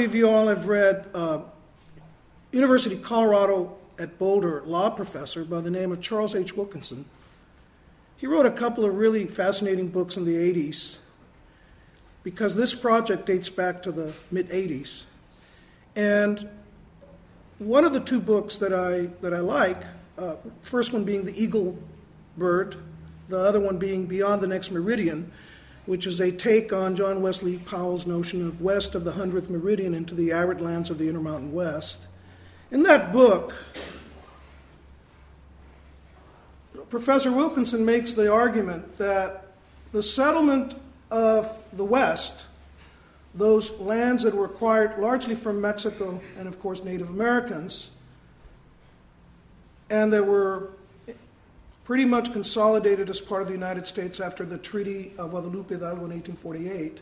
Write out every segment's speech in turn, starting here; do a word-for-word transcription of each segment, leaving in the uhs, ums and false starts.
of you all have read uh, University of Colorado at Boulder law professor by the name of Charles H. Wilkinson. He wrote a couple of really fascinating books in the eighties because this project dates back to the mid-eighties. And one of the two books that I that I like, uh, first one being The Eagle Bird, the other one being Beyond the Next Meridian, which is a take on John Wesley Powell's notion of west of the hundredth meridian into the arid lands of the Intermountain West. In that book, Professor Wilkinson makes the argument that the settlement of the West, those lands that were acquired largely from Mexico and, of course, Native Americans, and that were pretty much consolidated as part of the United States after the Treaty of Guadalupe Hidalgo in eighteen forty-eight,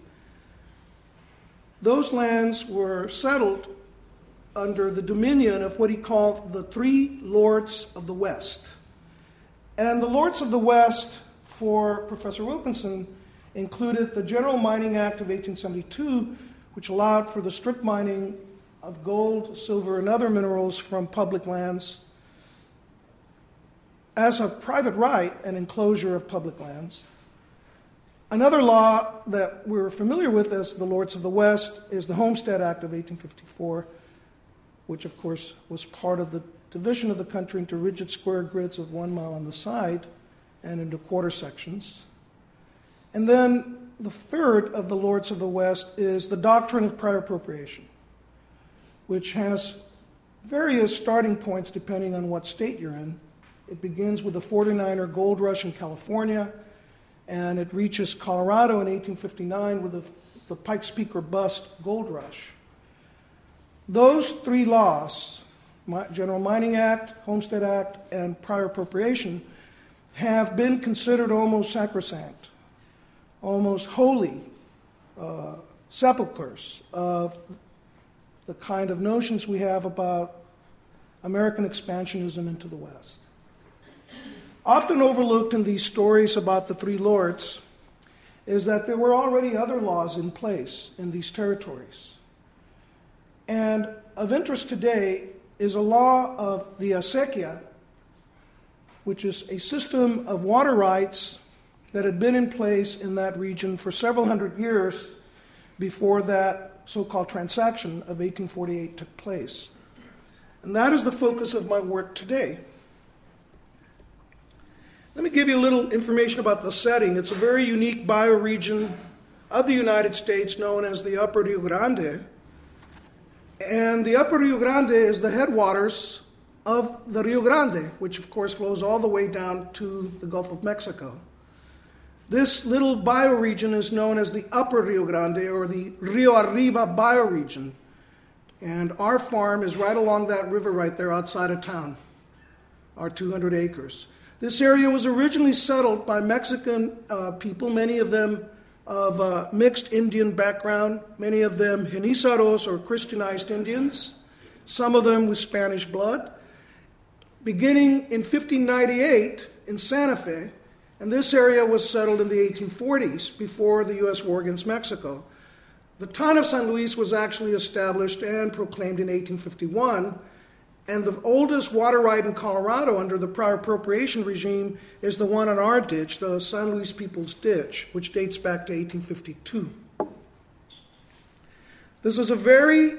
those lands were settled under the dominion of what he called the three lords of the West. And the lords of the West, for Professor Wilkinson, included the General Mining Act of eighteen seventy-two, which allowed for the strip mining of gold, silver, and other minerals from public lands as a private right and enclosure of public lands. Another law that we're familiar with as the Lords of the West is the Homestead Act of eighteen fifty-four, which of course was part of the division of the country into rigid square grids of one mile on the side and into quarter sections. And then the third of the Lords of the West is the doctrine of prior appropriation, which has various starting points depending on what state you're in. It begins with the forty-niner gold rush in California, and it reaches Colorado in eighteen fifty-nine with the, the Pikes Peak or bust gold rush. Those three laws, General Mining Act, Homestead Act, and prior appropriation, have been considered almost sacrosanct, almost holy uh, sepulchres of the kind of notions we have about American expansionism into the West. Often overlooked in these stories about the three lords is that there were already other laws in place in these territories. And of interest today is a law of the acequia, which is a system of water rights that had been in place in that region for several hundred years before that so-called transaction of eighteen forty-eight took place. And that is the focus of my work today. Let me give you a little information about the setting. It's a very unique bioregion of the United States known as the Upper Rio Grande. And the Upper Rio Grande is the headwaters of the Rio Grande, which of course flows all the way down to the Gulf of Mexico. This little bioregion is known as the Upper Rio Grande, or the Rio Arriba bioregion. And our farm is right along that river right there outside of town, our two hundred acres. This area was originally settled by Mexican uh, people, many of them of uh, mixed Indian background, many of them Genízaros or Christianized Indians, some of them with Spanish blood, beginning in fifteen ninety-eight in Santa Fe, and this area was settled in the eighteen forties before the U S war against Mexico. The town of San Luis was actually established and proclaimed in eighteen fifty-one, and the oldest water right in Colorado under the prior appropriation regime is the one on our ditch, the San Luis People's Ditch, which dates back to eighteen fifty-two. This is a very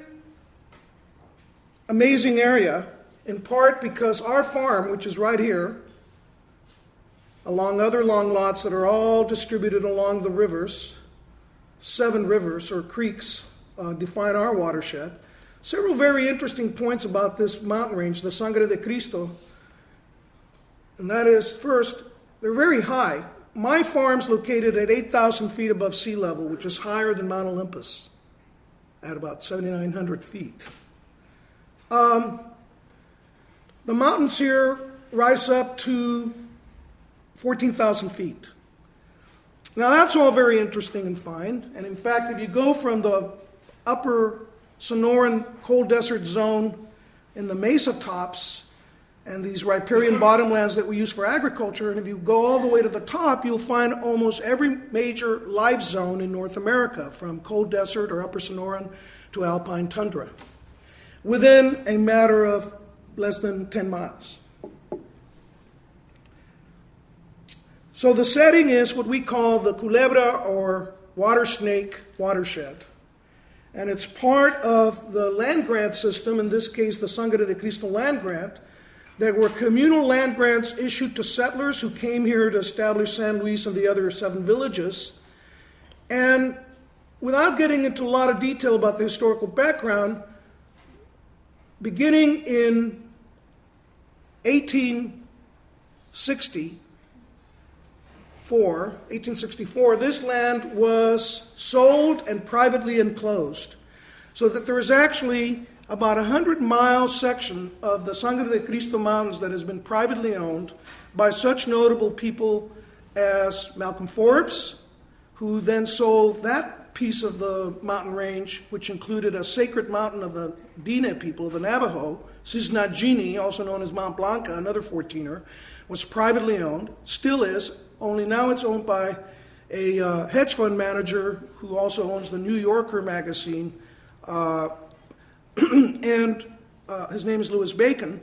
amazing area, in part because our farm, which is right here, along other long lots that are all distributed along the rivers, seven rivers or creeks uh, define our watershed. Several very interesting points about this mountain range, the Sangre de Cristo. And that is, first, they're very high. My farm's located at eight thousand feet above sea level, which is higher than Mount Olympus, at about seven thousand nine hundred feet. Um, the mountains here rise up to fourteen thousand feet. Now, that's all very interesting and fine. And in fact, if you go from the upper Sonoran cold desert zone in the mesa tops and these riparian bottomlands that we use for agriculture, and if you go all the way to the top, you'll find almost every major life zone in North America, from cold desert or upper Sonoran to alpine tundra within a matter of less than ten miles. So the setting is what we call the Culebra or water snake watershed. And it's part of the land grant system, in this case the Sangre de Cristo land grant. There were communal land grants issued to settlers who came here to establish San Luis and the other seven villages. And without getting into a lot of detail about the historical background, beginning in eighteen sixty-four, eighteen sixty-four, this land was sold and privately enclosed, so that there is actually about a hundred-mile section of the Sangre de Cristo Mountains that has been privately owned by such notable people as Malcolm Forbes, who then sold that piece of the mountain range, which included a sacred mountain of the Diné people, the Navajo. Cisnagini, also known as Mount Blanca, another fourteener, was privately owned, still is, only now it's owned by a uh, hedge fund manager who also owns the New Yorker magazine, uh, and uh, his name is Louis Bacon.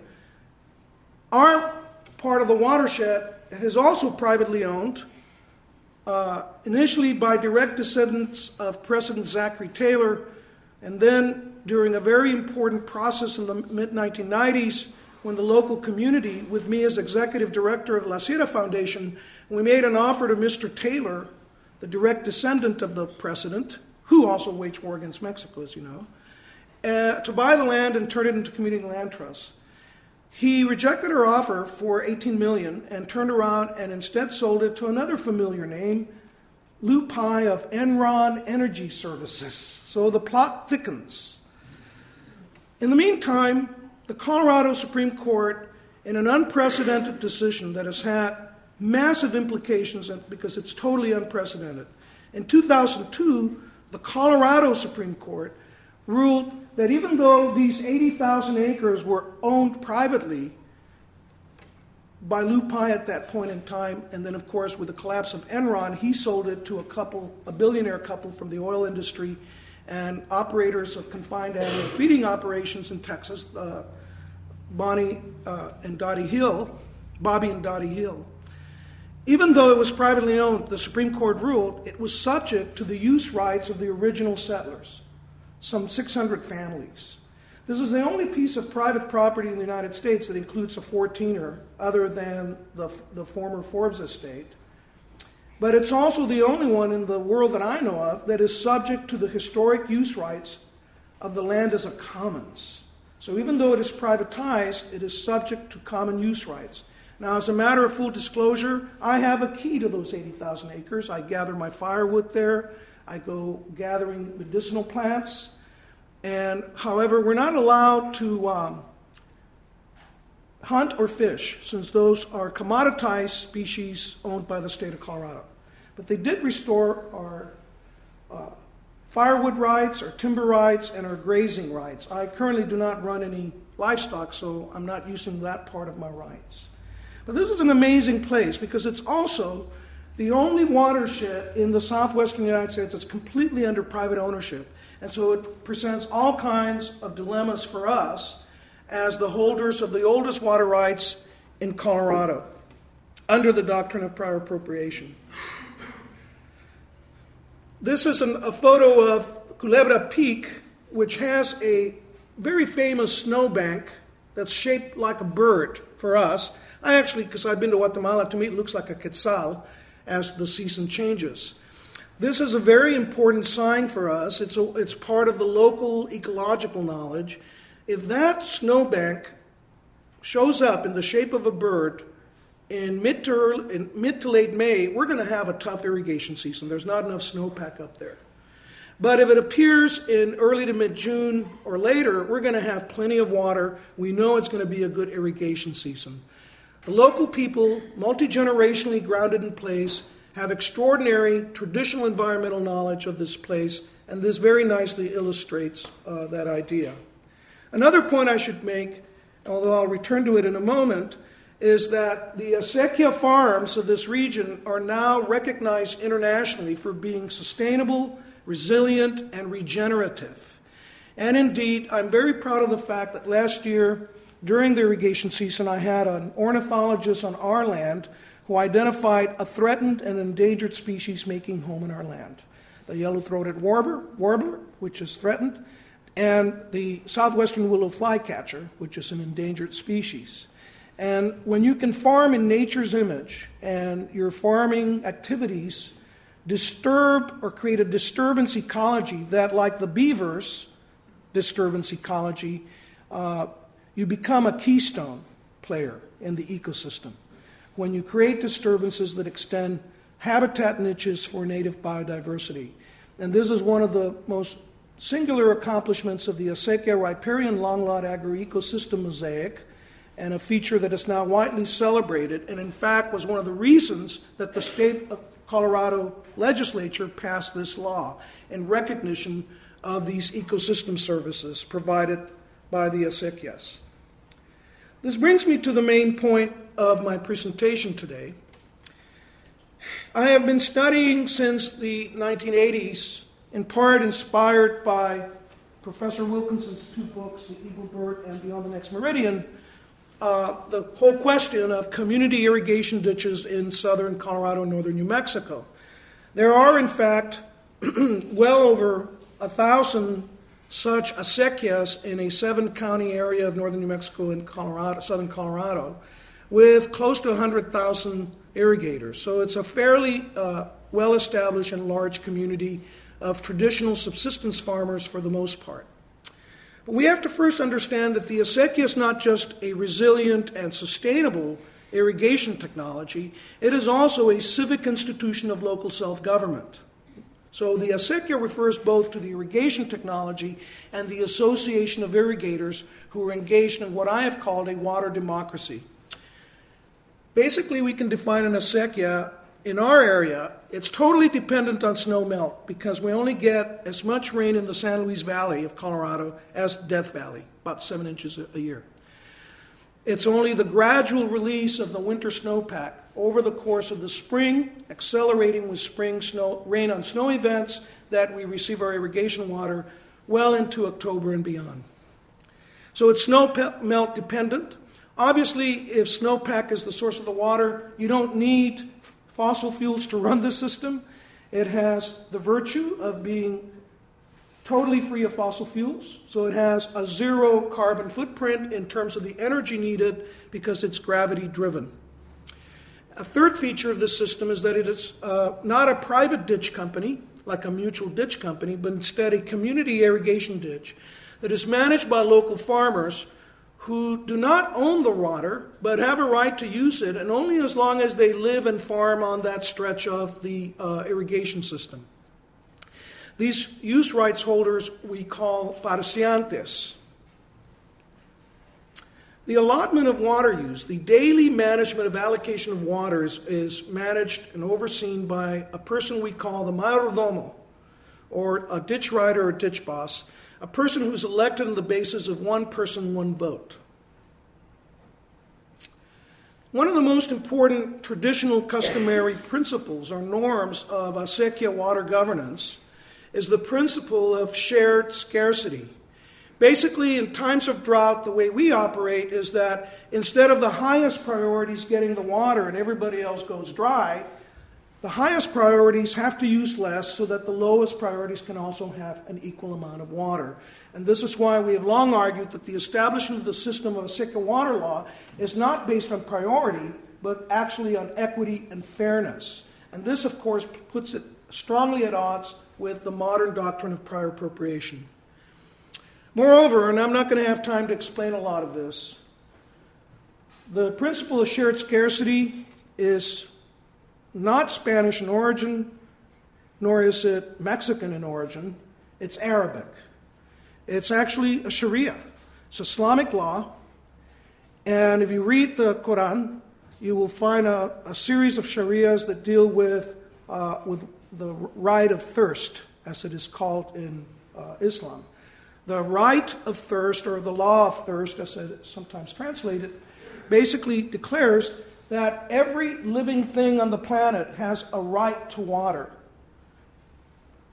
Our part of the watershed is also privately owned, uh, initially by direct descendants of President Zachary Taylor, and then during a very important process in the mid nineteen nineties, when the local community, with me as executive director of La Sierra Foundation, we made an offer to Mister Taylor, the direct descendant of the president, who also waged war against Mexico, as you know, uh, to buy the land and turn it into community land trusts. He rejected our offer for eighteen million dollars and turned around and instead sold it to another familiar name, Lou Pai of Enron Energy Services. So the plot thickens. In the meantime, the Colorado Supreme Court, in an unprecedented decision that has had massive implications because it's totally unprecedented, in two thousand two, the Colorado Supreme Court ruled that even though these eighty thousand acres were owned privately by Lou Pai at that point in time, and then, of course, with the collapse of Enron, he sold it to a couple, a billionaire couple from the oil industry and operators of confined animal feeding operations in Texas, uh, Bonnie uh, and Dottie Hill, Bobby and Dottie Hill. Even though it was privately owned, the Supreme Court ruled it was subject to the use rights of the original settlers, some six hundred families. This is the only piece of private property in the United States that includes a fourteener, other than the, the former Forbes estate. But it's also the only one in the world that I know of that is subject to the historic use rights of the land as a commons. So even though it is privatized, it is subject to common use rights. Now, as a matter of full disclosure, I have a key to those eighty thousand acres. I gather my firewood there. I go gathering medicinal plants. And, however, we're not allowed to um, hunt or fish, since those are commoditized species owned by the state of Colorado. But they did restore our uh, firewood rights, our timber rights, and our grazing rights. I currently do not run any livestock, so I'm not using that part of my rights. But this is an amazing place because it's also the only watershed in the southwestern United States that's completely under private ownership. And so it presents all kinds of dilemmas for us as the holders of the oldest water rights in Colorado under the doctrine of prior appropriation. This is an, a photo of Culebra Peak, which has a very famous snowbank that's shaped like a bird for us. I actually, because I've been to Guatemala, to me it looks like a quetzal as the season changes. This is a very important sign for us. It's, a, it's part of the local ecological knowledge. If that snowbank shows up in the shape of a bird in mid to, early, in mid to late May, we're going to have a tough irrigation season. There's not enough snowpack up there. But if it appears in early to mid-June or later, we're going to have plenty of water. We know it's going to be a good irrigation season. The local people, multi-generationally grounded in place, have extraordinary traditional environmental knowledge of this place, and this very nicely illustrates uh, that idea. Another point I should make, although I'll return to it in a moment, is that the acequia farms of this region are now recognized internationally for being sustainable, resilient, and regenerative. And indeed, I'm very proud of the fact that last year, during the irrigation season, I had an ornithologist on our land who identified a threatened and endangered species making home in our land. The yellow-throated warbler, warbler, which is threatened, and the southwestern willow flycatcher, which is an endangered species. And when you can farm in nature's image and your farming activities disturb or create a disturbance ecology that, like the beavers' disturbance ecology, uh, you become a keystone player in the ecosystem. When you create disturbances that extend habitat niches for native biodiversity. And this is one of the most singular accomplishments of the Acequia riparian longlot agroecosystem mosaic, and a feature that is now widely celebrated, and in fact was one of the reasons that the state of Colorado legislature passed this law in recognition of these ecosystem services provided by the acequias. This brings me to the main point of my presentation today. I have been studying since the nineteen eighties, in part inspired by Professor Wilkinson's two books, The Eagle Bird and Beyond the Next Meridian, uh, the whole question of community irrigation ditches in southern Colorado and northern New Mexico. There are, in fact, well over a thousand such acequias in a seven-county area of northern New Mexico and Colorado, southern Colorado, with close to one hundred thousand irrigators. So it's a fairly uh, well-established and large community of traditional subsistence farmers for the most part. But we have to first understand that the acequia is not just a resilient and sustainable irrigation technology, it is also a civic institution of local self-government. So the acequia refers both to the irrigation technology and the association of irrigators who are engaged in what I have called a water democracy. Basically, we can define an acequia in our area. It's totally dependent on snow melt because we only get as much rain in the San Luis Valley of Colorado as Death Valley, about seven inches a year. It's only the gradual release of the winter snowpack over the course of the spring, accelerating with spring snow, rain on snow events, that we receive our irrigation water well into October and beyond. So it's snow melt dependent. Obviously, if snowpack is the source of the water, you don't need fossil fuels to run the system. It has the virtue of being totally free of fossil fuels, so it has a zero carbon footprint in terms of the energy needed because it's gravity driven. A third feature of this system is that it is uh, not a private ditch company, like a mutual ditch company, but instead a community irrigation ditch that is managed by local farmers who do not own the water, but have a right to use it, and only as long as they live and farm on that stretch of the uh, irrigation system. These use rights holders we call parciantes. The allotment of water use, the daily management of allocation of water is, is managed and overseen by a person we call the mayordomo, or a ditch rider or ditch boss, a person who's elected on the basis of one person, one vote. One of the most important traditional customary principles or norms of acequia water governance is the principle of shared scarcity. Basically, in times of drought, the way we operate is that instead of the highest priorities getting the water and everybody else goes dry, the highest priorities have to use less so that the lowest priorities can also have an equal amount of water. And this is why we have long argued that the establishment of the system of acequia water law is not based on priority, but actually on equity and fairness. And this, of course, puts it strongly at odds with the modern doctrine of prior appropriation. Moreover, and I'm not going to have time to explain a lot of this, the principle of shared scarcity is not Spanish in origin, nor is it Mexican in origin. It's Arabic. It's actually a Sharia. It's Islamic law. And if you read the Quran, you will find a, a series of Sharias that deal with, uh, with the right of thirst, as it is called in uh, Islam. The right of thirst, or the law of thirst, as it is sometimes translated, basically declares that every living thing on the planet has a right to water.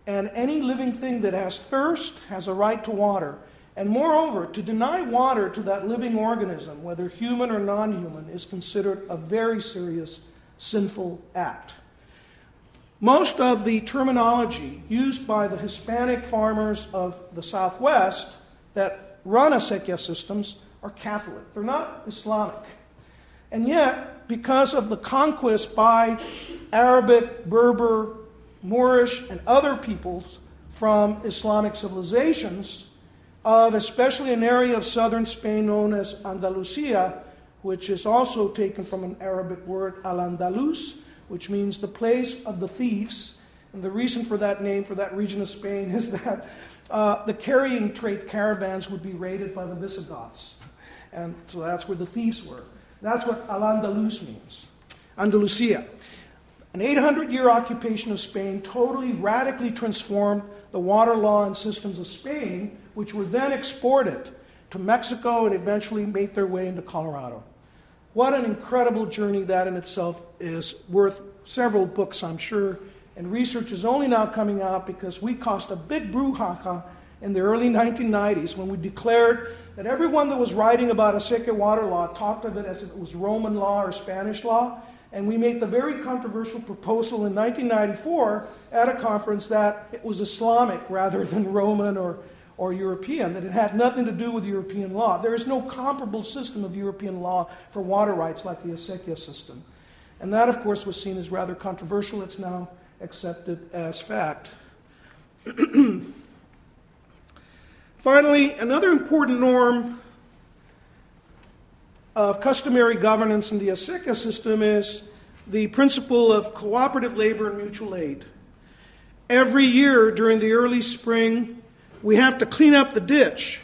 And any living thing that has thirst has a right to water. And moreover, to deny water to that living organism, whether human or non-human, is considered a very serious sinful act. Most of the terminology used by the Hispanic farmers of the Southwest that run acequia systems are Catholic. They're not Islamic. And yet, because of the conquest by Arabic, Berber, Moorish, and other peoples from Islamic civilizations, of especially an area of southern Spain known as Andalusia, which is also taken from an Arabic word, al-Andalus, which means the place of the thieves. And the reason for that name, for that region of Spain, is that uh, the carrying trade caravans would be raided by the Visigoths. And so that's where the thieves were. That's what al-Andalus means, Andalusia. An eight hundred year occupation of Spain totally, radically transformed the water law and systems of Spain, which were then exported to Mexico and eventually made their way into Colorado. What an incredible journey that in itself is, worth several books, I'm sure. And research is only now coming out because we caused a big brouhaha in the early nineteen nineties when we declared that everyone that was writing about acequia water law talked of it as if it was Roman law or Spanish law. And we made the very controversial proposal in nineteen ninety-four at a conference that it was Islamic rather than Roman or, or European, that it had nothing to do with European law. There is no comparable system of European law for water rights like the acequia system. And that, of course, was seen as rather controversial. It's now accepted as fact. Finally, another important norm of customary governance in the acequia system is the principle of cooperative labor and mutual aid. Every year during the early spring, we have to clean up the ditch.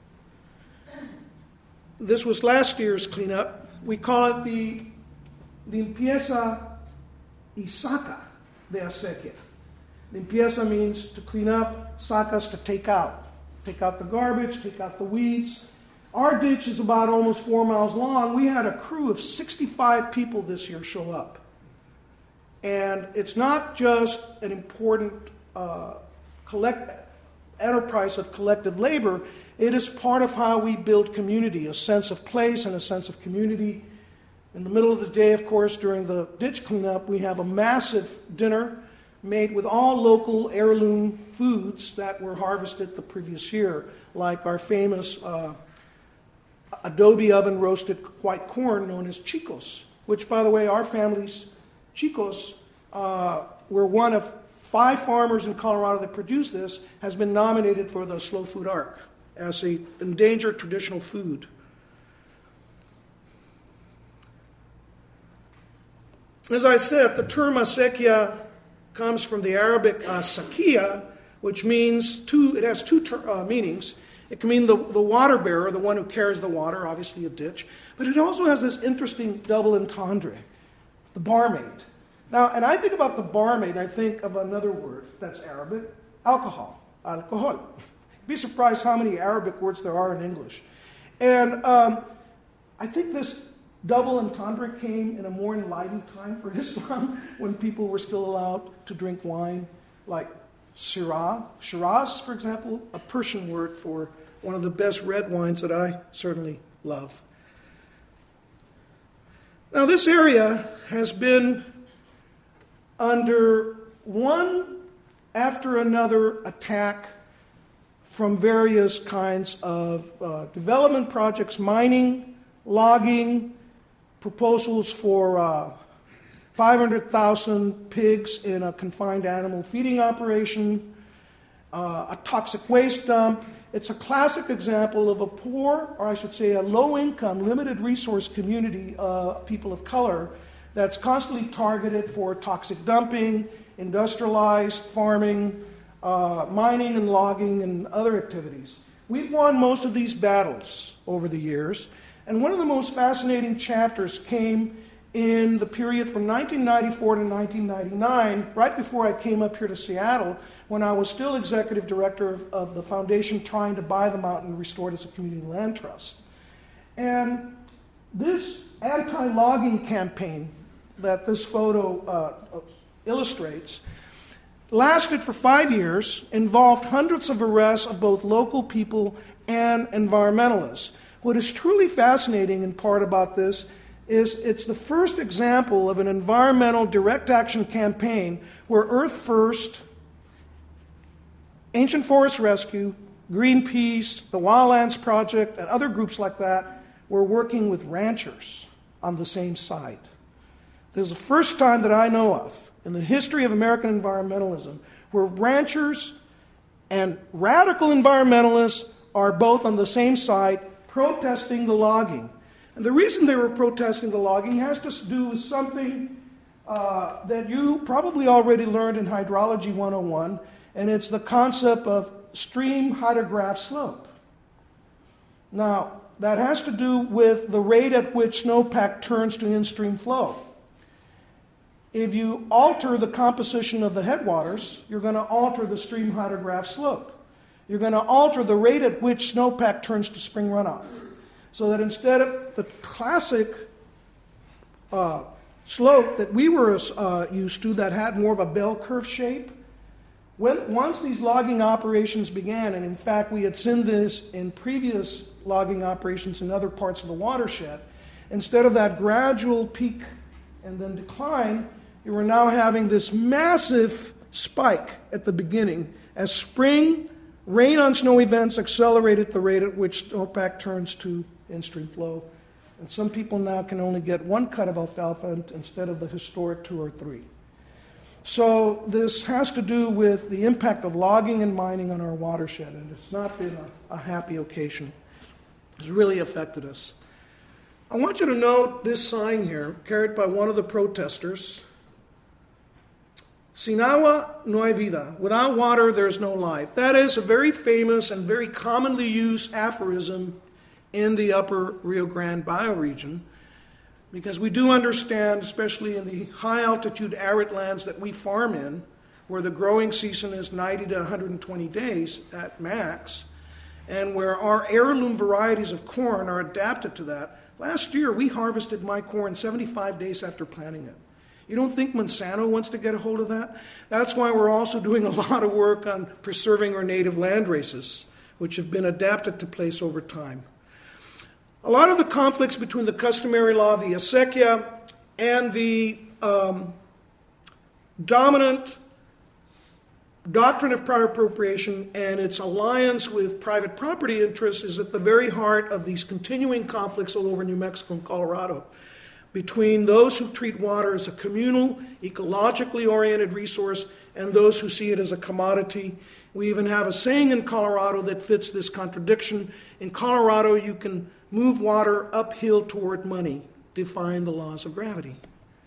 This was last year's cleanup. We call it the limpieza y saca de acequia. Limpieza means to clean up, sacas to take out. Take out the garbage, take out the weeds. Our ditch is about almost four miles long. We had a crew of sixty-five people this year show up. And it's not just an important uh, collect, enterprise of collective labor. It is part of how we build community, a sense of place and a sense of community. In the middle of the day, of course, during the ditch cleanup, we have a massive dinner made with all local heirloom foods that were harvested the previous year, like our famous uh, adobe oven roasted white corn known as chicos, which, by the way, our family's chicos uh, were one of five farmers in Colorado that produced this, has been nominated for the Slow Food Arc as an endangered traditional food. As I said, the term acequia comes from the Arabic uh, sakia, which means two, it has two ter- uh, meanings. It can mean the, the water bearer, the one who carries the water, obviously a ditch, but it also has this interesting double entendre, the barmaid. Now, and I think about the barmaid, I think of another word that's Arabic, alcohol, alcohol. You'd be surprised how many Arabic words there are in English. And um, I think this double entendre came in a more enlightened time for Islam when people were still allowed to drink wine, like Syrah. Shiraz, for example, a Persian word for one of the best red wines that I certainly love. Now, this area has been under one after another attack from various kinds of uh, development projects, mining, logging, proposals for uh, five hundred thousand pigs in a confined animal feeding operation, uh, a toxic waste dump. It's a classic example of a poor, or I should say a low-income, limited resource community of people of color that's constantly targeted for toxic dumping, industrialized farming, uh, mining and logging, and other activities. We've won most of these battles over the years, and one of the most fascinating chapters came in the period from nineteen ninety-four to nineteen ninety-nine, right before I came up here to Seattle, when I was still executive director of, of the foundation trying to buy the mountain and restore it as a community land trust. And this anti-logging campaign that this photo uh, illustrates lasted for five years, involved hundreds of arrests of both local people and environmentalists. What is truly fascinating in part about this is it's the first example of an environmental direct action campaign where Earth First, Ancient Forest Rescue, Greenpeace, the Wildlands Project, and other groups like that were working with ranchers on the same site. This is the first time that I know of in the history of American environmentalism where ranchers and radical environmentalists are both on the same site protesting the logging. And the reason they were protesting the logging has to do with something uh, that you probably already learned in Hydrology one oh one, and it's the concept of stream hydrograph slope. Now, that has to do with the rate at which snowpack turns to in-stream flow. If you alter the composition of the headwaters, you're going to alter the stream hydrograph slope. You're going to alter the rate at which snowpack turns to spring runoff. So that instead of the classic uh, slope that we were uh, used to that had more of a bell curve shape, when, once these logging operations began, and in fact we had seen this in previous logging operations in other parts of the watershed, instead of that gradual peak and then decline, you were now having this massive spike at the beginning as spring rain on snow events accelerated the rate at which snowpack turns to in-stream flow. And some people now can only get one cut of alfalfa instead of the historic two or three. So this has to do with the impact of logging and mining on our watershed, and it's not been a, a happy occasion. It's really affected us. I want you to note this sign here, carried by one of the protesters. Sin agua no hay vida. Without water, there's no life. That is a very famous and very commonly used aphorism in the upper Rio Grande bioregion, because we do understand, especially in the high-altitude arid lands that we farm in, where the growing season is ninety to one hundred twenty days at max, and where our heirloom varieties of corn are adapted to that. Last year, we harvested my corn seventy-five days after planting it. You don't think Monsanto wants to get a hold of that? That's why we're also doing a lot of work on preserving our native land races, which have been adapted to place over time. A lot of the conflicts between the customary law, the acequia, and the um, dominant doctrine of prior appropriation and its alliance with private property interests is at the very heart of these continuing conflicts all over New Mexico and Colorado between those who treat water as a communal, ecologically oriented resource and those who see it as a commodity. We even have a saying in Colorado that fits this contradiction. In Colorado, you can move water uphill toward money, defying the laws of gravity.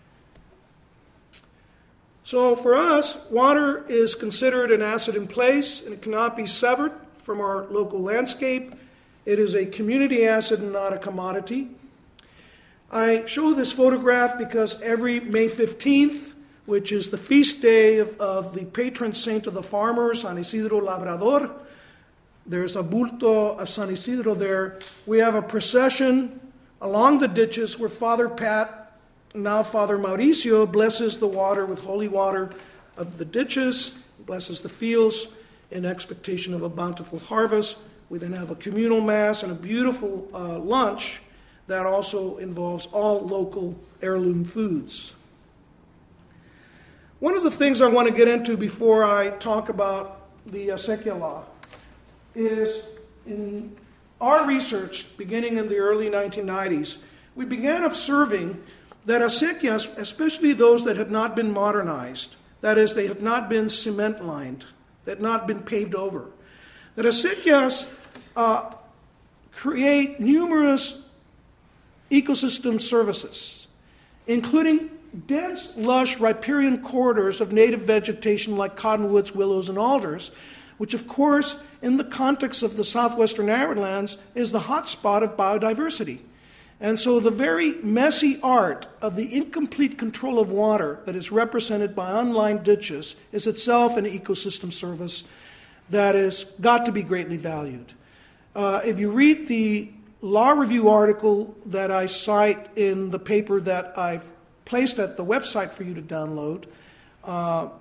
So for us, water is considered an asset in place, and it cannot be severed from our local landscape. It is a community asset and not a commodity. I show this photograph because every May fifteenth, which is the feast day of, of the patron saint of the farmers, San Isidro Labrador, there's a bulto of San Isidro there. We have a procession along the ditches where Father Pat, now Father Mauricio, blesses the water with holy water of the ditches, blesses the fields in expectation of a bountiful harvest. We then have a communal mass and a beautiful uh, lunch that also involves all local heirloom foods. One of the things I want to get into before I talk about the acequia law is in our research, beginning in the early nineteen nineties, we began observing that acequias, especially those that had not been modernized, that is, they had not been cement-lined, that had not been paved over, that acequias uh, create numerous ecosystem services, including dense, lush, riparian corridors of native vegetation like cottonwoods, willows, and alders, which, of course, in the context of the southwestern arid lands, is the hot spot of biodiversity. And so the very messy art of the incomplete control of water that is represented by unlined ditches is itself an ecosystem service that has got to be greatly valued. Uh, if you read the law review article that I cite in the paper that I've placed at the website for you to download, uh,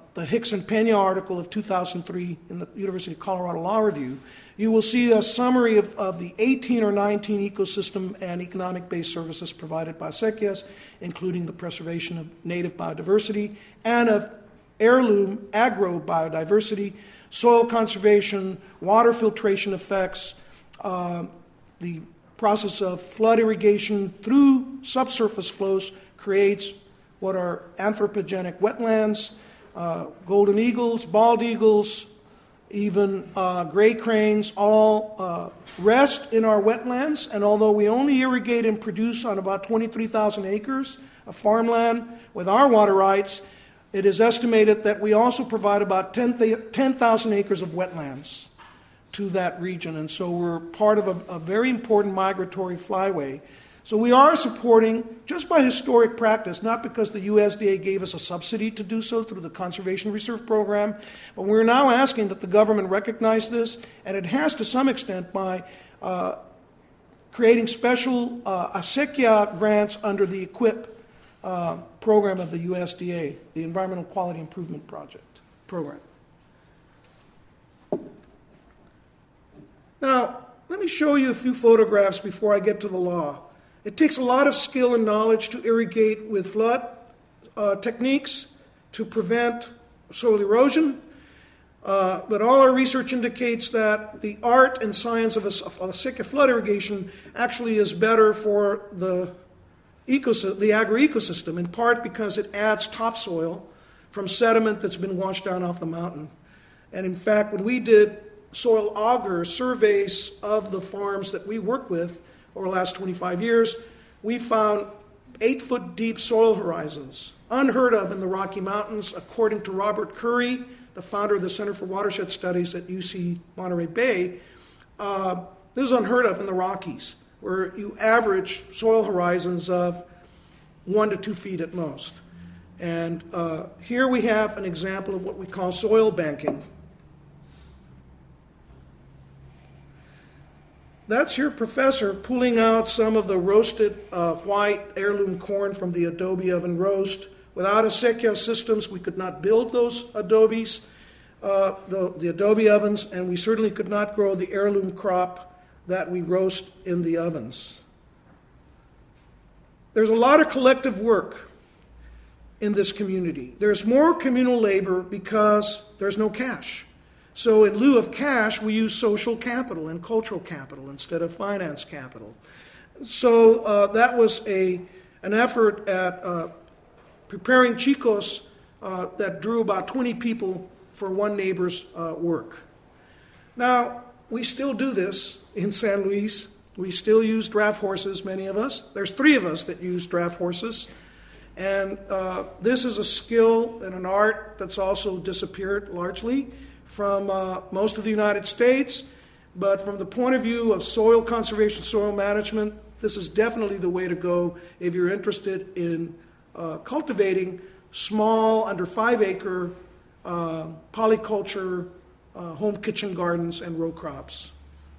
the Hicks and Pena article of two thousand three in the University of Colorado Law Review, you will see a summary of, of the eighteen or nineteen ecosystem and economic-based services provided by acequias, including the preservation of native biodiversity and of heirloom agro-biodiversity, soil conservation, water filtration effects, uh, the process of flood irrigation through subsurface flows creates what are anthropogenic wetlands, uh, golden eagles, bald eagles, even uh, gray cranes, all uh, rest in our wetlands. And although we only irrigate and produce on about twenty-three thousand acres of farmland with our water rights, it is estimated that we also provide about ten thousand acres of wetlands to that region. And so we're part of a, a very important migratory flyway. So we are supporting, just by historic practice, not because the U S D A gave us a subsidy to do so through the Conservation Reserve Program, but we're now asking that the government recognize this, and it has to some extent by uh, creating special uh, acequia grants under the EQIP uh, program of the U S D A, the Environmental Quality Improvement Project program. Now, let me show you a few photographs before I get to the law. It takes a lot of skill and knowledge to irrigate with flood uh, techniques to prevent soil erosion, uh, but all our research indicates that the art and science of, a, of acequia flood irrigation actually is better for the, ecosystem, the agro-ecosystem, in part because it adds topsoil from sediment that's been washed down off the mountain. And in fact, when we did soil auger surveys of the farms that we work with over the last twenty-five years, we found eight-foot deep soil horizons, unheard of in the Rocky Mountains, according to Robert Curry, the founder of the Center for Watershed Studies at U C Monterey Bay. Uh, this is unheard of in the Rockies, where you average soil horizons of one to two feet at most. And uh, here we have an example of what we call soil banking. That's your professor pulling out some of the roasted uh, white heirloom corn from the adobe oven roast. Without acequia systems, we could not build those adobes, uh, the, the adobe ovens, and we certainly could not grow the heirloom crop that we roast in the ovens. There's a lot of collective work in this community. There's more communal labor because there's no cash. So in lieu of cash, we use social capital and cultural capital instead of finance capital. So uh, that was a an effort at uh, preparing chicos uh, that drew about twenty people for one neighbor's uh, work. Now, we still do this in San Luis. We still use draft horses, many of us. There's three of us that use draft horses. And uh, this is a skill and an art that's also disappeared largely from uh, most of the United States, but from the point of view of soil conservation, soil management, this is definitely the way to go if you're interested in uh, cultivating small, under five acre uh, polyculture, uh, home kitchen gardens, and row crops.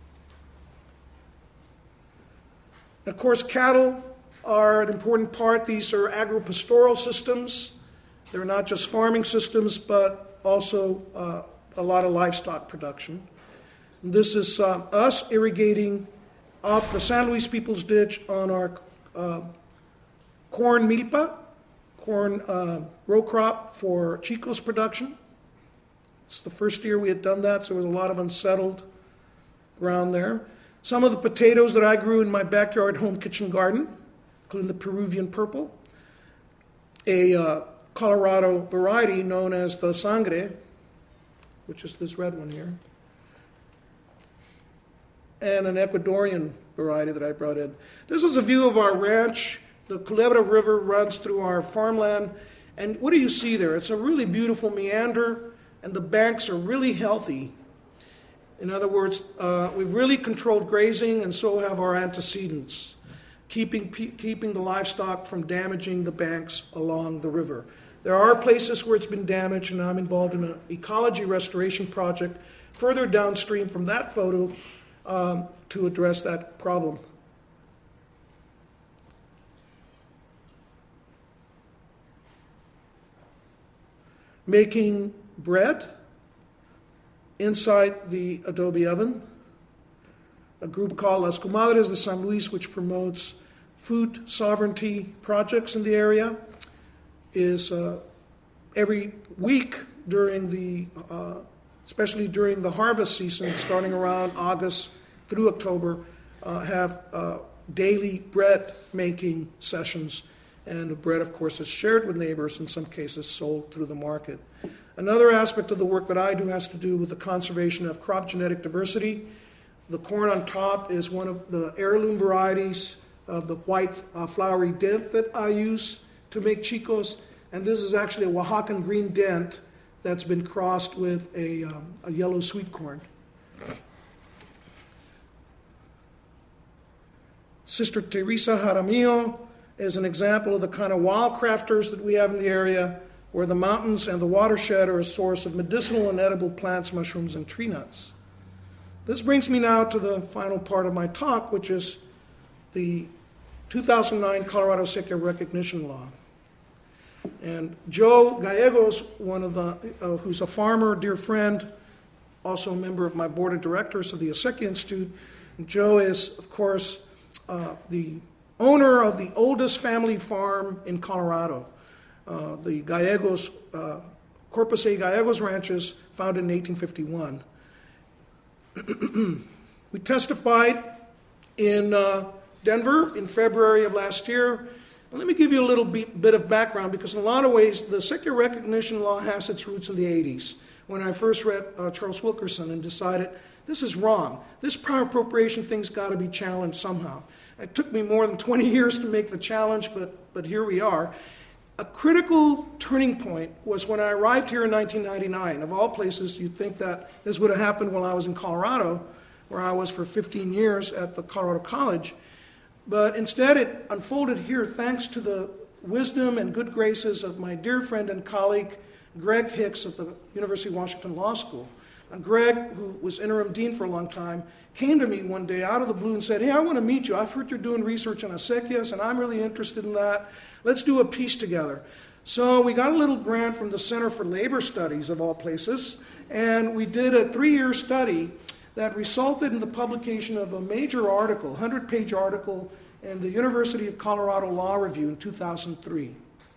Of course, cattle are an important part. These are agro-pastoral systems. They're not just farming systems, but also uh, a lot of livestock production. This is uh, us irrigating off the San Luis People's Ditch on our uh, corn milpa, corn uh, row crop for chicos production. It's the first year we had done that, so there was a lot of unsettled ground there. Some of the potatoes that I grew in my backyard home kitchen garden, including the Peruvian purple, a uh, Colorado variety known as the sangre, which is this red one here, and an Ecuadorian variety that I brought in. This is a view of our ranch. The Culebra River runs through our farmland, and what do you see there? It's a really beautiful meander, and the banks are really healthy. In other words, uh, we've really controlled grazing, and so have our antecedents, keeping, keeping the livestock from damaging the banks along the river. There are places where it's been damaged, and I'm involved in an ecology restoration project further downstream from that photo um, to address that problem. making bread inside the adobe oven. A group called Las Comadres de San Luis, which promotes food sovereignty projects in the area, is uh, every week during the, uh, especially during the harvest season, starting around August through October, uh, have uh, daily bread making sessions. And the bread, of course, is shared with neighbors, in some cases sold through the market. Another aspect of the work that I do has to do with the conservation of crop genetic diversity. The corn on top is one of the heirloom varieties of the white uh, flowery dent that I use to make chicos. And this is actually a Oaxacan green dent that's been crossed with a, um, a yellow sweet corn. Sister Teresa Jaramillo is an example of the kind of wildcrafters that we have in the area, where the mountains and the watershed are a source of medicinal and edible plants, mushrooms, and tree nuts. This brings me now to the final part of my talk, which is the two thousand nine Colorado Acequia Recognition Law. And Joe Gallegos, one of the, uh, who's a farmer, dear friend, also a member of my board of directors of the Acequia Institute. And Joe is, of course, uh, the owner of the oldest family farm in Colorado, uh, the Gallegos, uh, Corpus A. Gallegos Ranches, founded in eighteen fifty-one. We testified in uh, Denver in February of last year. And let me give you a little bit of background, because in a lot of ways, the Acequia Recognition Law has its roots in the eighties, when I first read uh, Charles Wilkerson and decided, this is wrong. This prior appropriation thing's got to be challenged somehow. It took me more than twenty years to make the challenge, but, but here we are. A critical turning point was when I arrived here in nineteen ninety-nine. Of all places, you'd think that this would have happened while I was in Colorado, where I was for fifteen years at the Colorado College. But instead, it unfolded here thanks to the wisdom and good graces of my dear friend and colleague, Greg Hicks of the University of Washington Law School. And Greg, who was interim dean for a long time, came to me one day out of the blue and said, hey, I want to meet you. I've heard you're doing research on acequias, and I'm really interested in that. Let's do a piece together. So we got a little grant from the Center for Labor Studies, of all places, and we did a three-year study that resulted in the publication of a major article, hundred-page article, in the University of Colorado Law Review in two thousand three.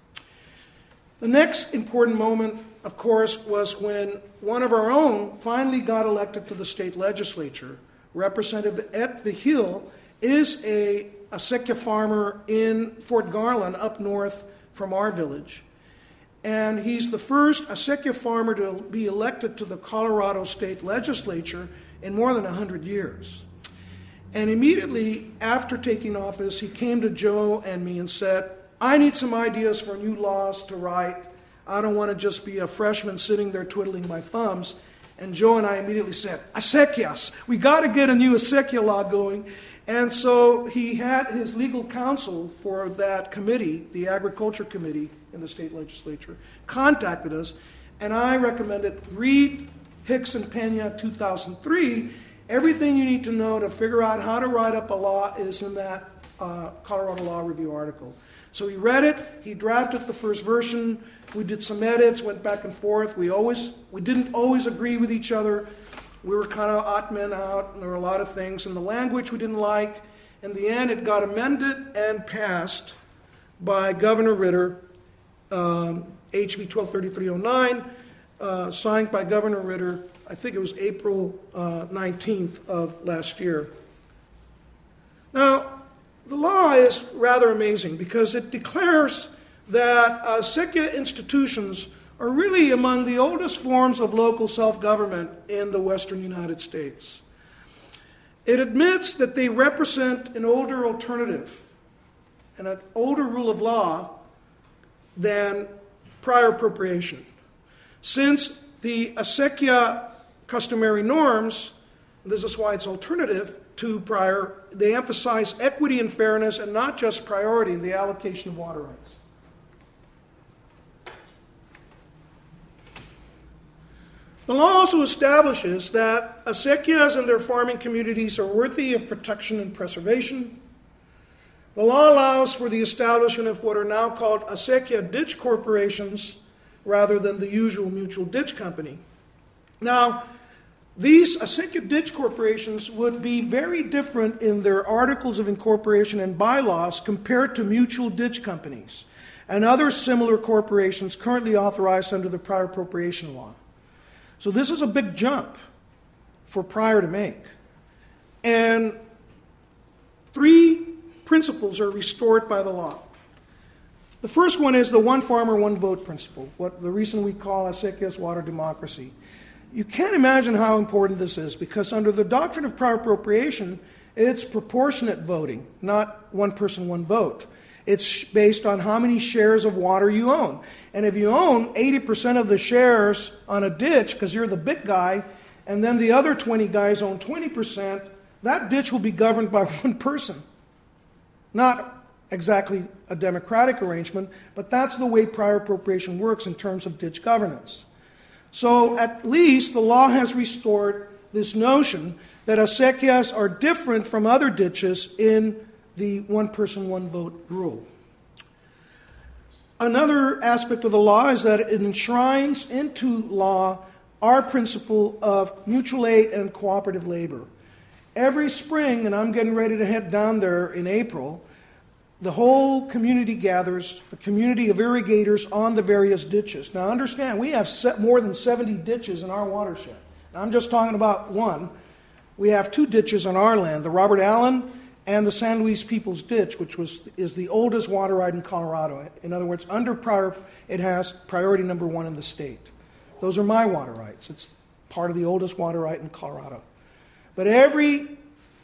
The next important moment, of course, was when one of our own finally got elected to the state legislature. Representative Ed Vigil is a acequia farmer in Fort Garland, up north from our village. And he's the first acequia farmer to be elected to the Colorado state legislature in more than one hundred years. And immediately after taking office, he came to Joe and me and said, I need some ideas for new laws to write. I don't want to just be a freshman sitting there twiddling my thumbs. And Joe and I immediately said, acequias, we got to get a new acequia law going. And so he had his legal counsel for that committee, the Agriculture Committee in the state legislature, contacted us, and I recommended read Hicks and Pena two thousand three. Everything you need to know to figure out how to write up a law is in that uh, Colorado Law Review article. So he read it, he drafted the first version, we did some edits, went back and forth. We always, we didn't always agree with each other. We were kind of odd men out, and there were a lot of things. And the language we didn't like. In the end, it got amended and passed by Governor Ritter, um, H B twelve thirty-three oh nine, uh, signed by Governor Ritter, I think it was April uh, nineteenth of last year. Now, the law is rather amazing because it declares that uh, acequia institutions are really among the oldest forms of local self-government in the western United States. It admits that they represent an older alternative and an older rule of law than prior appropriation. Since the acequia customary norms, this is why it's alternative to prior, they emphasize equity and fairness and not just priority in the allocation of water rights. The law also establishes that acequias and their farming communities are worthy of protection and preservation. The law allows for the establishment of what are now called acequia ditch corporations rather than the usual mutual ditch company. Now, these acequia ditch corporations would be very different in their articles of incorporation and bylaws compared to mutual ditch companies and other similar corporations currently authorized under the prior appropriation law. So this is a big jump for Pryor to make. And three principles are restored by the law. The first one is the one farmer, one vote principle, what the reason we call acequia's water democracy. You can't imagine how important this is, because under the doctrine of prior appropriation, it's proportionate voting, not one person, one vote. It's based on how many shares of water you own. And if you own eighty percent of the shares on a ditch, because you're the big guy, and then the other twenty guys own twenty percent, that ditch will be governed by one person. Not exactly a democratic arrangement, but that's the way prior appropriation works in terms of ditch governance. So at least the law has restored this notion that acequias are different from other ditches in the one person, one vote rule. Another aspect of the law is that it enshrines into law our principle of mutual aid and cooperative labor. Every spring, and I'm getting ready to head down there in April, the whole community gathers, the community of irrigators on the various ditches. Now understand, we have set more than seventy ditches in our watershed. Now, I'm just talking about one. We have two ditches on our land, the Robert Allen and the San Luis Peoples Ditch, which was is the oldest water right in Colorado. In other words, under prior, it has priority number one in the state. Those are my water rights. It's part of the oldest water right in Colorado. But every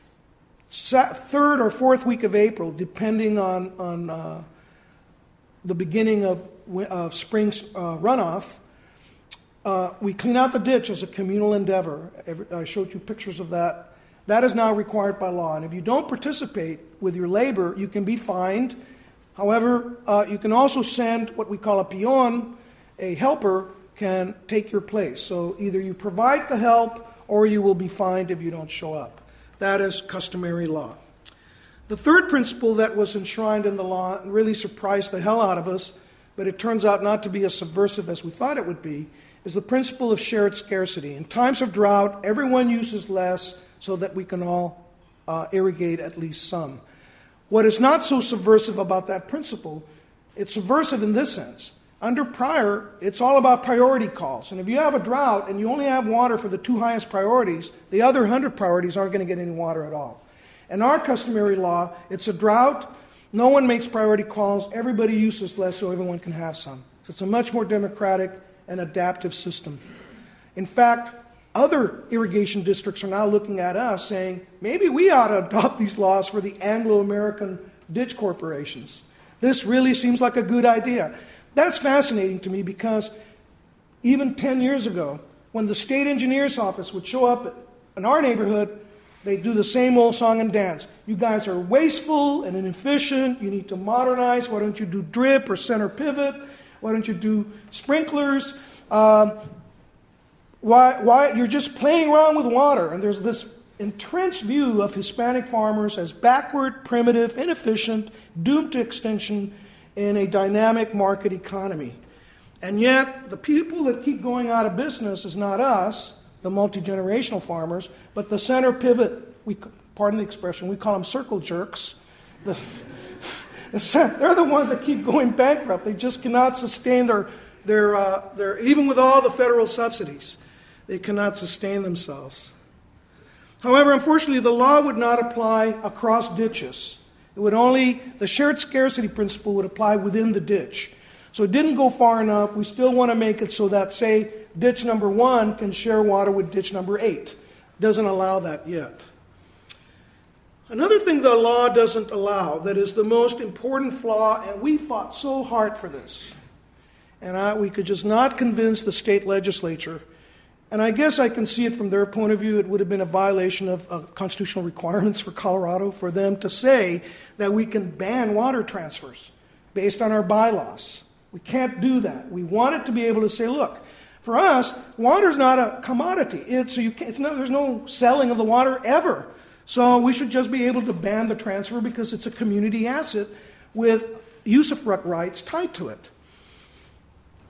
third or fourth week of April, depending on, on uh, the beginning of, of spring uh, runoff, uh, we clean out the ditch as a communal endeavor. Every, I showed you pictures of that. That is now required by law. And if you don't participate with your labor, you can be fined. However, uh, you can also send what we call a peon, a helper, can take your place. So either you provide the help or you will be fined if you don't show up. That is customary law. The third principle that was enshrined in the law and really surprised the hell out of us, but it turns out not to be as subversive as we thought it would be, is the principle of shared scarcity. In times of drought, everyone uses less so that we can all uh, irrigate at least some. What is not so subversive about that principle, it's subversive in this sense. Under prior, it's all about priority calls. And if you have a drought and you only have water for the two highest priorities, the other one hundred priorities aren't going to get any water at all. In our customary law, it's a drought, no one makes priority calls, everybody uses less so everyone can have some. So it's a much more democratic and adaptive system. In fact, other irrigation districts are now looking at us saying, maybe we ought to adopt these laws for the Anglo-American ditch corporations. This really seems like a good idea. That's fascinating to me because even ten years ago, when the state engineer's office would show up in our neighborhood, they'd do the same old song and dance. You guys are wasteful and inefficient. You need to modernize. Why don't you do drip or center pivot? Why don't you do sprinklers? Um, why, why you're just playing around with water. And there's this entrenched view of Hispanic farmers as backward, primitive, inefficient, doomed to extinction in a dynamic market economy. And yet, the people that keep going out of business is not us, the multi-generational farmers, but the center pivot, we, pardon the expression, we call them circle jerks. The, the, they're the ones that keep going bankrupt. They just cannot sustain their, their, uh, their, even with all the federal subsidies, they cannot sustain themselves. However, unfortunately, the law would not apply across ditches. It would only, the shared scarcity principle would apply within the ditch. So it didn't go far enough. We still want to make it so that, say, ditch number one can share water with ditch number eight. Doesn't allow that yet. Another thing the law doesn't allow that is the most important flaw, and we fought so hard for this, and I, we could just not convince the state legislature. And I guess I can see it from their point of view. It would have been a violation of, of constitutional requirements for Colorado for them to say that we can ban water transfers based on our bylaws. We can't do that. We wanted to be able to say, look, for us, water is not a commodity. It's, so you can't, it's no, there's no selling of the water ever. So we should just be able to ban the transfer because it's a community asset with usufruct rights tied to it.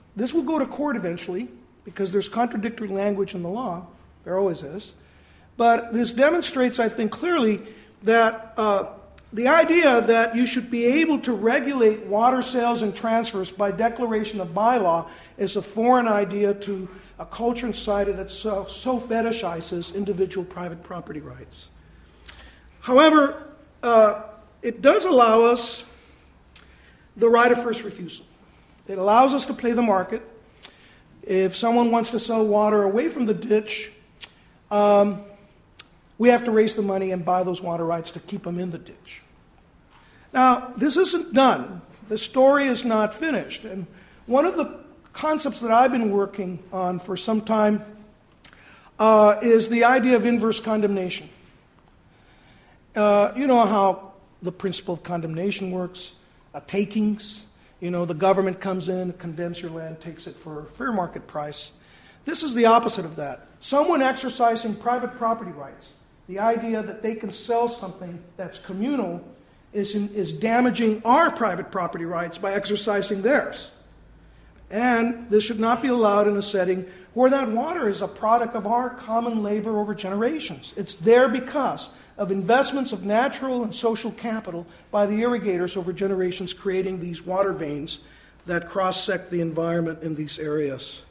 This will go to court eventually because there's contradictory language in the law. There always is. But this demonstrates, I think, clearly that uh, the idea that you should be able to regulate water sales and transfers by declaration of bylaw is a foreign idea to a culture and society that so, so fetishizes individual private property rights. However, uh, it does allow us the right of first refusal. It allows us to play the market. If someone wants to sell water away from the ditch, um, we have to raise the money and buy those water rights to keep them in the ditch. Now, this isn't done. The story is not finished. And one of the concepts that I've been working on for some time uh, is the idea of inverse condemnation. Uh, you know how the principle of condemnation works, uh, takings. You know, the government comes in, condemns your land, takes it for fair market price. This is the opposite of that. Someone exercising private property rights, the idea that they can sell something that's communal is, in, is damaging our private property rights by exercising theirs. And this should not be allowed in a setting where that water is a product of our common labor over generations. It's there because of investments of natural and social capital by the irrigators over generations, creating these water veins that cross-sect the environment in these areas.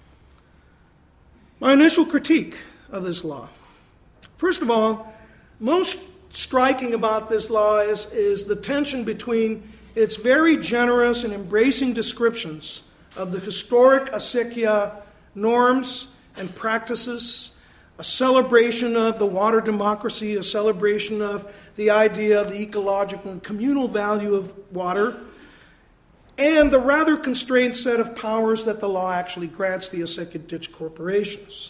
My initial critique of this law. First of all, most striking about this law is, is the tension between its very generous and embracing descriptions of the historic acequia norms and practices, a celebration of the water democracy, a celebration of the idea of the ecological and communal value of water, and the rather constrained set of powers that the law actually grants the acequia ditch corporations.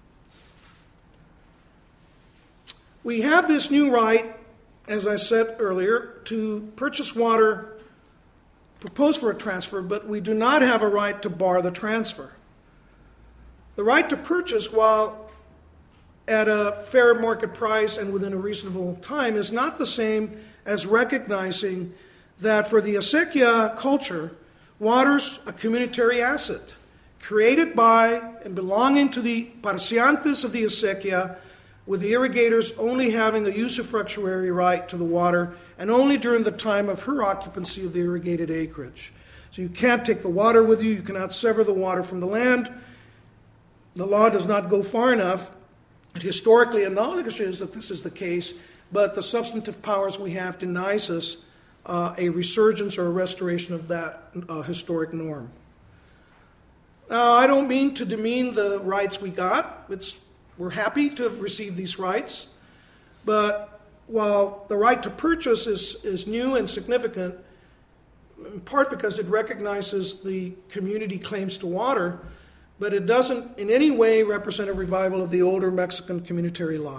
We have this new right, as I said earlier, to purchase water proposed for a transfer, but we do not have a right to bar the transfer. The right to purchase, while at a fair market price and within a reasonable time, is not the same as recognizing that for the acequia culture, water's a communitary asset, created by and belonging to the parciantes of the acequia, with the irrigators only having a usufructuary right to the water, and only during the time of her occupancy of the irrigated acreage. So you can't take the water with you, you cannot sever the water from the land. The law does not go far enough. It historically acknowledges that this is the case, but the substantive powers we have denies us uh, a resurgence or a restoration of that uh, historic norm. Now, I don't mean to demean the rights we got. It's, we're happy to have received these rights, but while the right to purchase is, is new and significant, in part because it recognizes the community claims to water, but it doesn't in any way represent a revival of the older Mexican communitary law.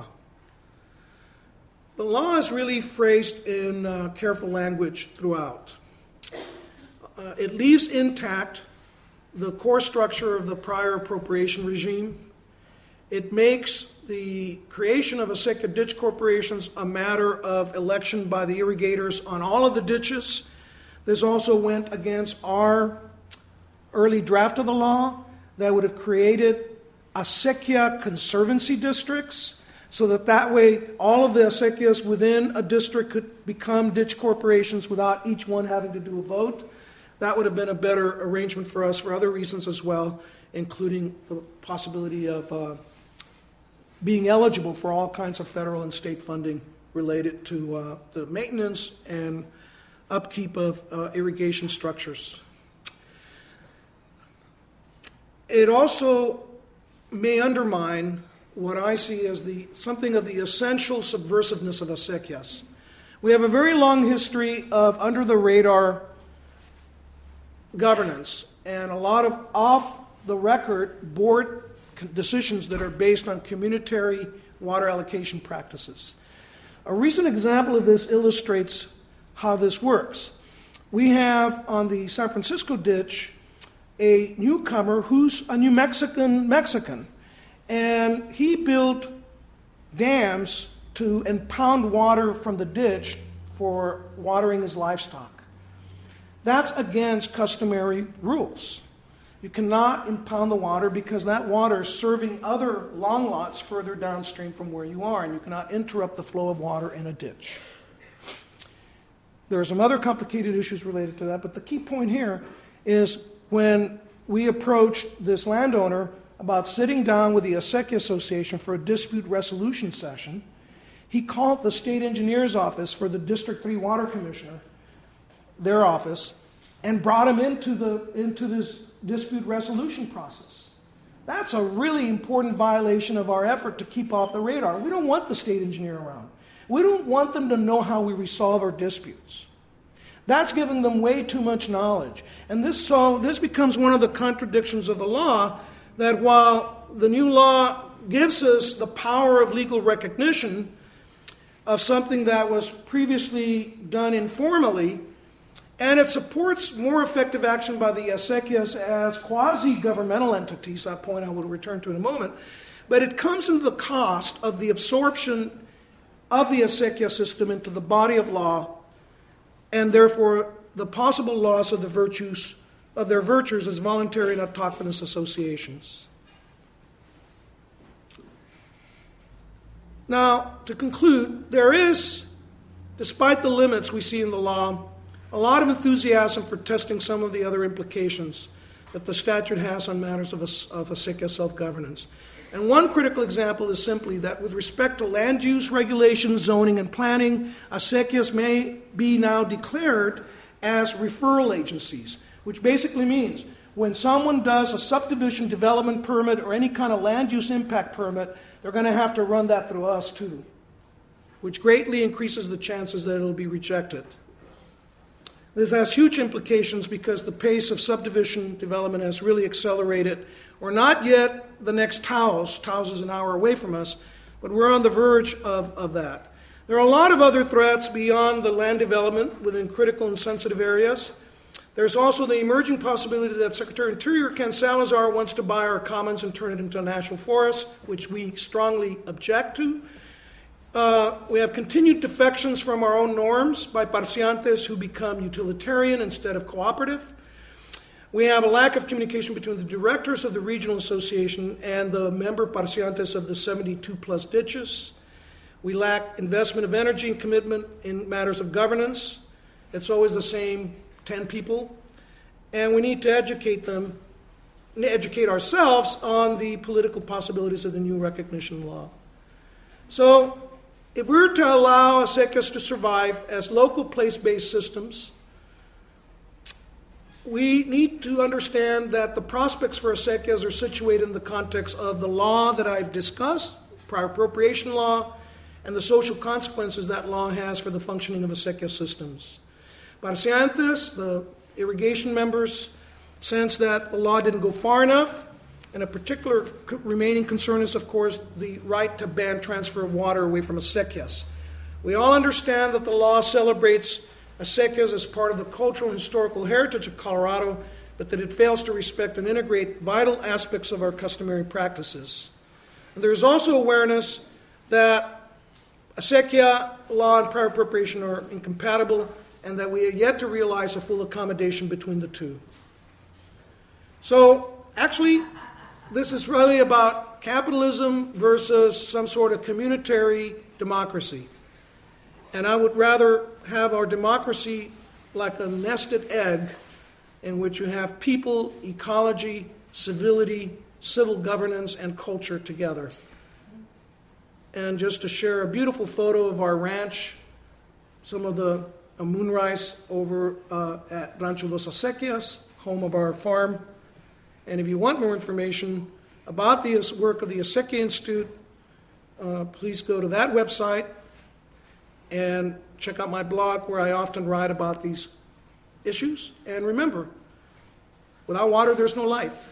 The law is really phrased in uh, careful language throughout. Uh, it leaves intact the core structure of the prior appropriation regime. It makes the creation of acequia ditch corporations a matter of election by the irrigators on all of the ditches. This also went against our early draft of the law that would have created acequia conservancy districts, so that that way all of the acequias within a district could become ditch corporations without each one having to do a vote. That would have been a better arrangement for us for other reasons as well, including the possibility of uh, being eligible for all kinds of federal and state funding related to uh, the maintenance and upkeep of uh, irrigation structures. It also may undermine what I see as the something of the essential subversiveness of acequias. We have a very long history of under-the-radar governance and a lot of off-the-record board decisions that are based on communitary water allocation practices. A recent example of this illustrates how this works. We have on the San Francisco ditch a newcomer who's a New Mexican Mexican, and he built dams to impound water from the ditch for watering his livestock. That's against customary rules. You cannot impound the water because that water is serving other long lots further downstream from where you are, and you cannot interrupt the flow of water in a ditch. There are some other complicated issues related to that, but the key point here is when we approached this landowner about sitting down with the Acequia Association for a dispute resolution session, he called the state engineer's office for the District three Water Commissioner, their office, and brought him into the into this dispute resolution process. That's a really important violation of our effort to keep off the radar. We don't want the state engineer around. We don't want them to know how we resolve our disputes. That's giving them way too much knowledge. And this so this becomes one of the contradictions of the law, that while the new law gives us the power of legal recognition of something that was previously done informally, and it supports more effective action by the acequias as quasi-governmental entities, that point I will return to in a moment, but it comes into the cost of the absorption of the acequia system into the body of law, and therefore the possible loss of the virtues of their virtues as voluntary and autochthonous associations. Now, to conclude, there is, despite the limits we see in the law, a lot of enthusiasm for testing some of the other implications that the statute has on matters of, of acequia self-governance. And one critical example is simply that with respect to land use regulations, zoning, and planning, acequias may be now declared as referral agencies, which basically means when someone does a subdivision development permit or any kind of land use impact permit, they're going to have to run that through us too, which greatly increases the chances that it'll be rejected. This has huge implications because the pace of subdivision development has really accelerated. We're not yet the next Taos. Taos is an hour away from us, but we're on the verge of, of that. There are a lot of other threats beyond the land development within critical and sensitive areas. There's also the emerging possibility that Secretary of Interior Ken Salazar wants to buy our commons and turn it into a national forest, which we strongly object to. Uh, we have continued defections from our own norms by parciantes who become utilitarian instead of cooperative. We have a lack of communication between the directors of the regional association and the member parciantes of the seventy-two plus ditches. We lack investment of energy and commitment in matters of governance. It's always the same ten people. And we need to educate them, educate ourselves on the political possibilities of the new recognition law. So, if we were to allow acequias to survive as local place-based systems, we need to understand that the prospects for acequias are situated in the context of the law that I've discussed, prior appropriation law, and the social consequences that law has for the functioning of acequia systems. Parciantes, the irrigation members, sense that the law didn't go far enough, and a particular remaining concern is, of course, the right to ban transfer of water away from acequias. We all understand that the law celebrates acequias as part of the cultural and historical heritage of Colorado, but that it fails to respect and integrate vital aspects of our customary practices. And there is also awareness that acequia law and prior appropriation are incompatible, and that we are yet to realize a full accommodation between the two. So, actually, this is really about capitalism versus some sort of communitary democracy. And I would rather have our democracy like a nested egg in which you have people, ecology, civility, civil governance, and culture together. And just to share a beautiful photo of our ranch, some of the uh, moonrise over uh, at Rancho Los Acequias, home of our farm. And if you want more information about the work of the Acequia Institute, uh, please go to that website and check out my blog where I often write about these issues. And remember, without water, there's no life.